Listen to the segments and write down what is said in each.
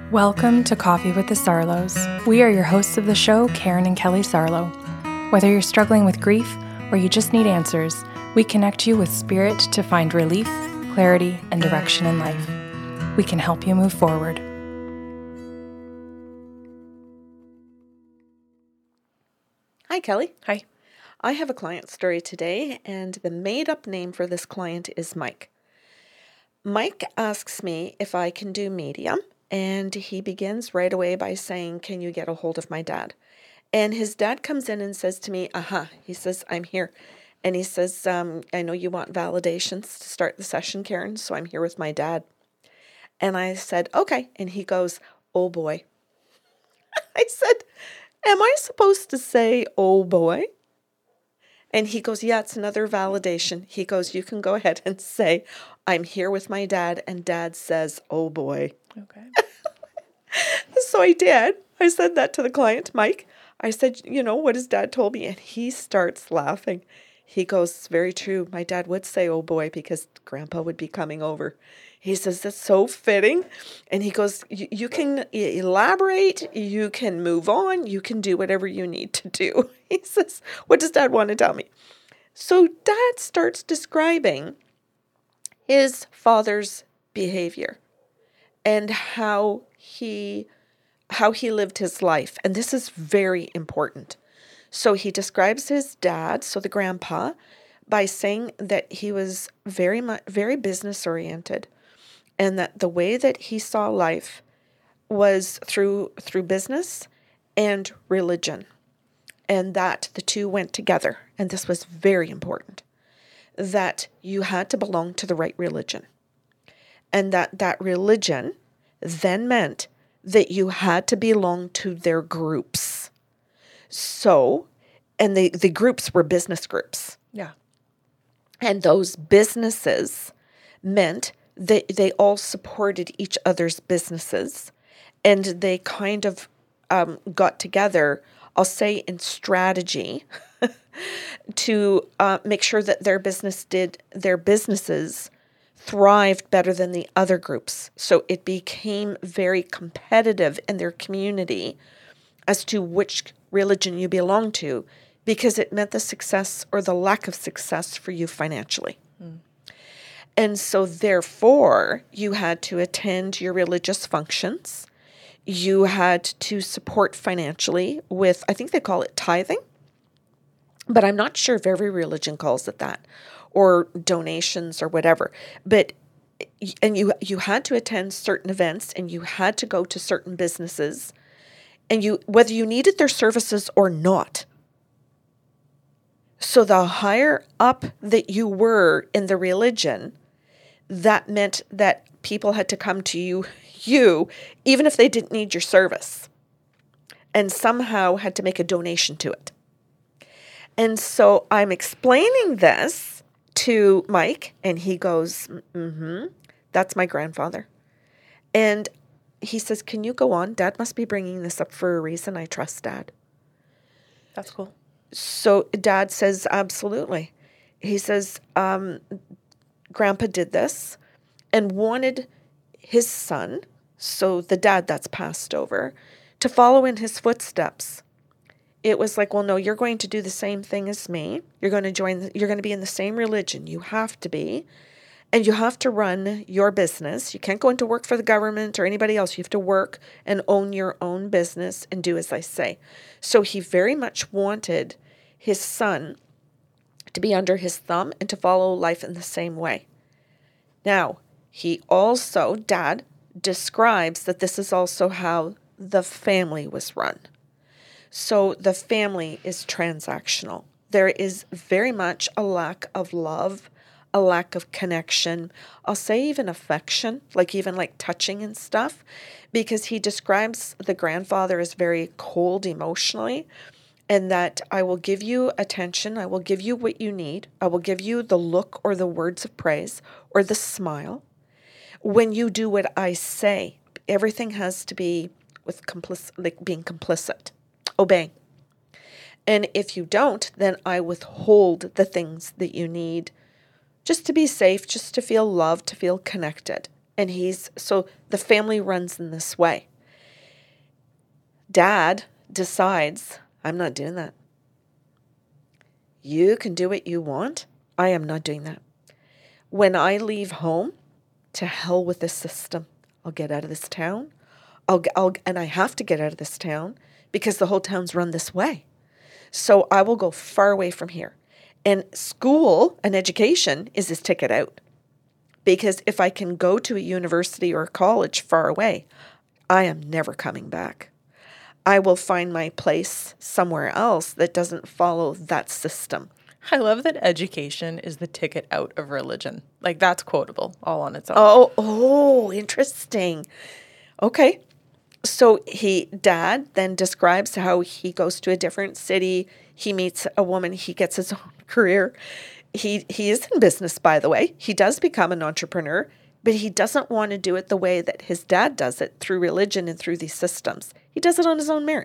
Welcome to Coffee with the Sarlos. We are your hosts of the show, Karen and Kelly Sarlo. Whether you're struggling with grief or you just need answers, we connect you with spirit to find relief, clarity, and direction in life. We can help you move forward. Hi, Kelly. Hi. I have a client story today, and the made-up name for this client is Mike. Mike asks me if I can do medium, and he begins right away by saying, "Can you get a hold of my dad?" And his dad comes in and says to me, he says, "I'm here." And he says, "I know you want validations to start the session, Karen, so I'm here with my dad." And I said, "Okay." And he goes, "Oh boy." I said, "Am I supposed to say, oh boy?" And he goes, "Yeah, it's another validation." He goes, "You can go ahead and say, I'm here with my dad." And dad says, "Oh boy." Okay. So I did. I said that to the client, Mike. I said, what his dad told me? And he starts laughing. He goes, "It's very true. My dad would say, oh boy, because Grandpa would be coming over." He says, "That's so fitting." And he goes, You can elaborate. You can move on. You can do whatever you need to do." He says, "What does Dad want to tell me?" So Dad starts describing his father's behavior and how he lived his life. And this is very important. So he describes his dad, so the grandpa, by saying that he was very business oriented, and that the way that he saw life was through business and religion, and that the two went together. And this was very important, that you had to belong to the right religion, and that religion then meant that you had to belong to their groups. So, and the groups were business groups. Yeah. And those businesses meant that they all supported each other's businesses, and they kind of got together, I'll say, in strategy to make sure that their businesses thrived better than the other groups. So it became very competitive in their community as to which religion you belong to, because it meant the success or the lack of success for you financially. And so therefore, you had to attend your religious functions. You had to support financially with, I think they call it tithing, but I'm not sure if every religion calls it that, or donations or whatever. But and you had to attend certain events, and you had to go to certain businesses, and whether you needed their services or not. So the higher up that you were in the religion, that meant that people had to come to you even if they didn't need your service, and somehow had to make a donation to it. And so I'm explaining this to Mike, and he goes, "That's my grandfather." And he says, "Can you go on? Dad must be bringing this up for a reason. I trust Dad." That's cool. So Dad says, "Absolutely." He says, Grandpa did this and wanted his son, so the dad that's passed over, to follow in his footsteps. It was like, "Well, no, you're going to do the same thing as me. You're going to be in the same religion. You have to be. And you have to run your business. You can't go into work for the government or anybody else. You have to work and own your own business and do as I say." So he very much wanted his son to be under his thumb and to follow life in the same way. Now, Dad describes that this is also how the family was run. So the family is transactional. There is very much a lack of love, a lack of connection. I'll say even affection, even touching and stuff, because he describes the grandfather as very cold emotionally, and that I will give you attention, I will give you what you need, I will give you the look or the words of praise or the smile. When you do what I say, everything has to be with being complicit, obeying. And if you don't, then I withhold the things that you need just to be safe, just to feel loved, to feel connected. And so the family runs in this way. Dad decides, I'm not doing that. You can do what you want. I am not doing that. When I leave home, to hell with this system. I'll get out of this town. And I have to get out of this town because the whole town's run this way. So I will go far away from here. And school and education is his ticket out. Because if I can go to a university or a college far away, I am never coming back. I will find my place somewhere else that doesn't follow that system. I love that education is the ticket out of religion. Like, that's quotable all on its own. Oh, interesting. Okay. So Dad then describes how he goes to a different city. He meets a woman. He gets his own career. He is in business, by the way. He does become an entrepreneur, but he doesn't want to do it the way that his dad does it, through religion and through these systems. He does it on his own merit.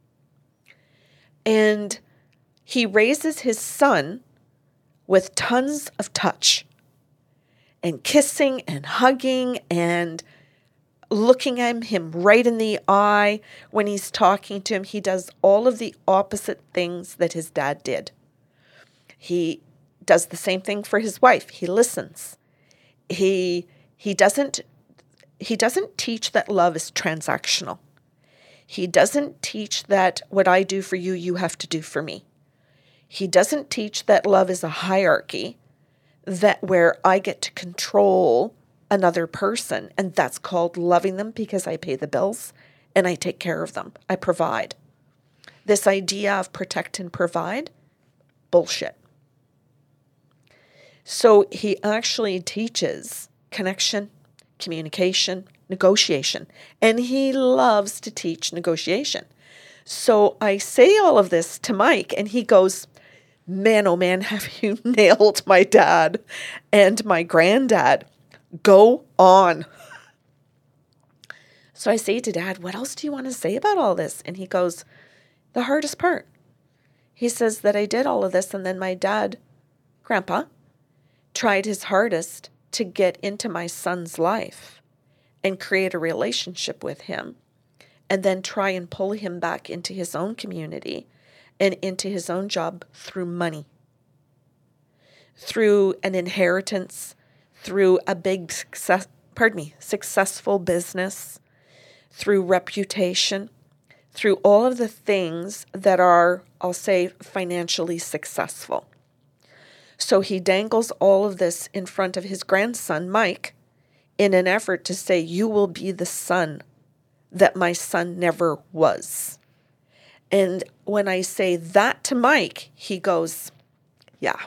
And he raises his son with tons of touch and kissing and hugging and looking at him right in the eye when he's talking to him. He does all of the opposite things that his dad did. He does the same thing for his wife. He listens. He doesn't teach that love is transactional. He doesn't teach that what I do for you, you have to do for me. He doesn't teach that love is a hierarchy, that where I get to control another person, and that's called loving them because I pay the bills and I take care of them. I provide. This idea of protect and provide, bullshit. So he actually teaches connection, communication, negotiation, and he loves to teach negotiation. So I say all of this to Mike, and he goes, man, oh man, have you nailed my dad and my granddad. Go on. So I say to Dad, what else do you want to say about all this? And he goes, the hardest part. He says that I did all of this, and then my dad, Grandpa, tried his hardest to get into my son's life and create a relationship with him, and then try and pull him back into his own community and into his own job through money, through an inheritance, through a big successful business, through reputation, through all of the things that are, I'll say, financially successful. So he dangles all of this in front of his grandson, Mike, in an effort to say, you will be the son that my son never was. And when I say that to Mike, he goes, yeah,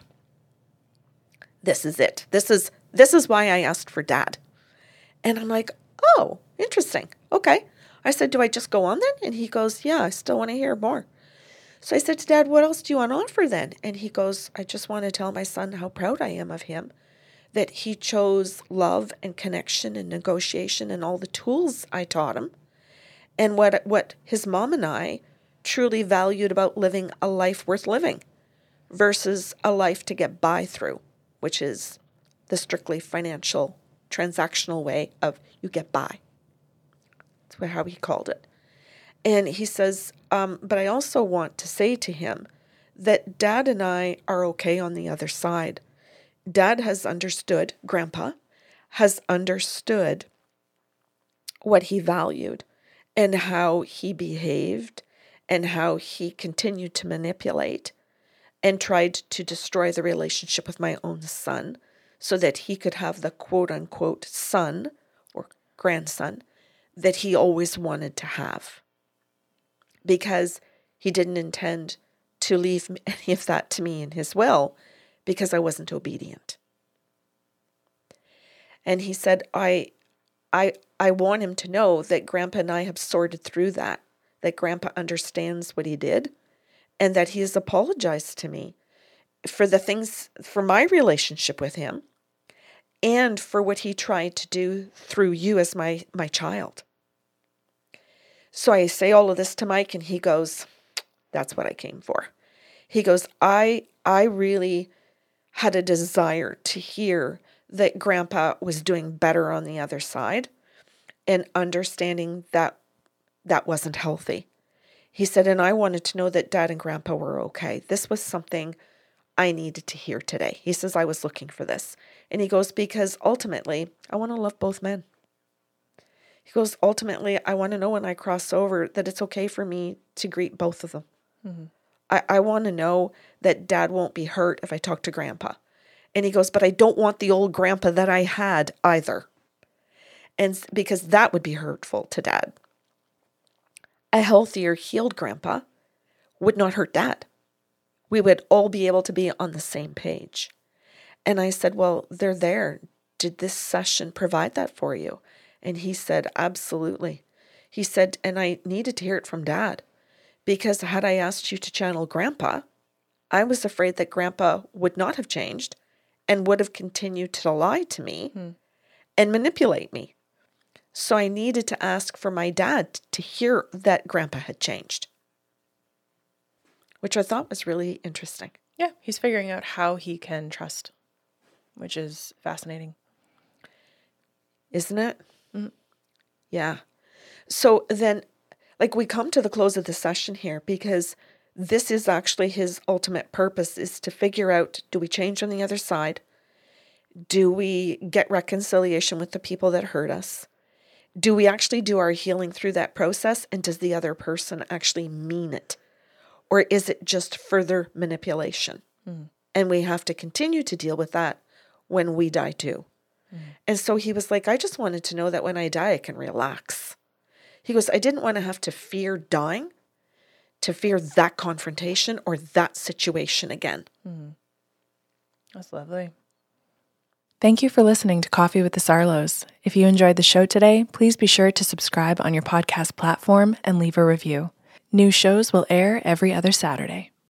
this is it. This is why I asked for Dad. And I'm like, oh, interesting. Okay. I said, do I just go on then? And he goes, yeah, I still want to hear more. So I said to Dad, what else do you want to offer then? And he goes, I just want to tell my son how proud I am of him, that he chose love and connection and negotiation and all the tools I taught him, and what his mom and I truly valued about living a life worth living versus a life to get by through, which is the strictly financial, transactional way of you get by. That's how he called it. And he says, but I also want to say to him that Dad and I are okay on the other side. Dad has understood, Grandpa has understood what he valued and how he behaved and how he continued to manipulate and tried to destroy the relationship with my own son so that he could have the quote-unquote son or grandson that he always wanted to have, because he didn't intend to leave any of that to me in his will because I wasn't obedient. And he said, I want him to know that Grandpa and I have sorted through that Grandpa understands what he did, and that he has apologized to me for the things, for my relationship with him, and for what he tried to do through you as my child. So I say all of this to Mike, and he goes, that's what I came for. He goes, I really had a desire to hear that Grandpa was doing better on the other side and understanding that that wasn't healthy. He said, and I wanted to know that Dad and Grandpa were okay. This was something I needed to hear today. He says, I was looking for this. And he goes, because ultimately, I want to love both men. He goes, ultimately, I want to know when I cross over that it's okay for me to greet both of them. Mm-hmm. I want to know that Dad won't be hurt if I talk to Grandpa. And he goes, but I don't want the old Grandpa that I had either. And because that would be hurtful to Dad. A healthier, healed Grandpa would not hurt Dad. We would all be able to be on the same page. And I said, well, they're there. Did this session provide that for you? And he said, absolutely. He said, and I needed to hear it from Dad. Because had I asked you to channel Grandpa, I was afraid that Grandpa would not have changed and would have continued to lie to me and manipulate me. So I needed to ask for my dad to hear that Grandpa had changed, which I thought was really interesting. Yeah, he's figuring out how he can trust, which is fascinating. Isn't it? Mm-hmm. Yeah. So then, like, we come to the close of the session here because this is actually his ultimate purpose, is to figure out, do we change on the other side? Do we get reconciliation with the people that hurt us? Do we actually do our healing through that process? And does the other person actually mean it? Or is it just further manipulation? And we have to continue to deal with that when we die too. And so he was like, I just wanted to know that when I die, I can relax. He goes, I didn't want to have to fear dying, to fear that confrontation or that situation again. That's lovely. Thank you for listening to Coffee with the Sarlos. If you enjoyed the show today, please be sure to subscribe on your podcast platform and leave a review. New shows will air every other Saturday.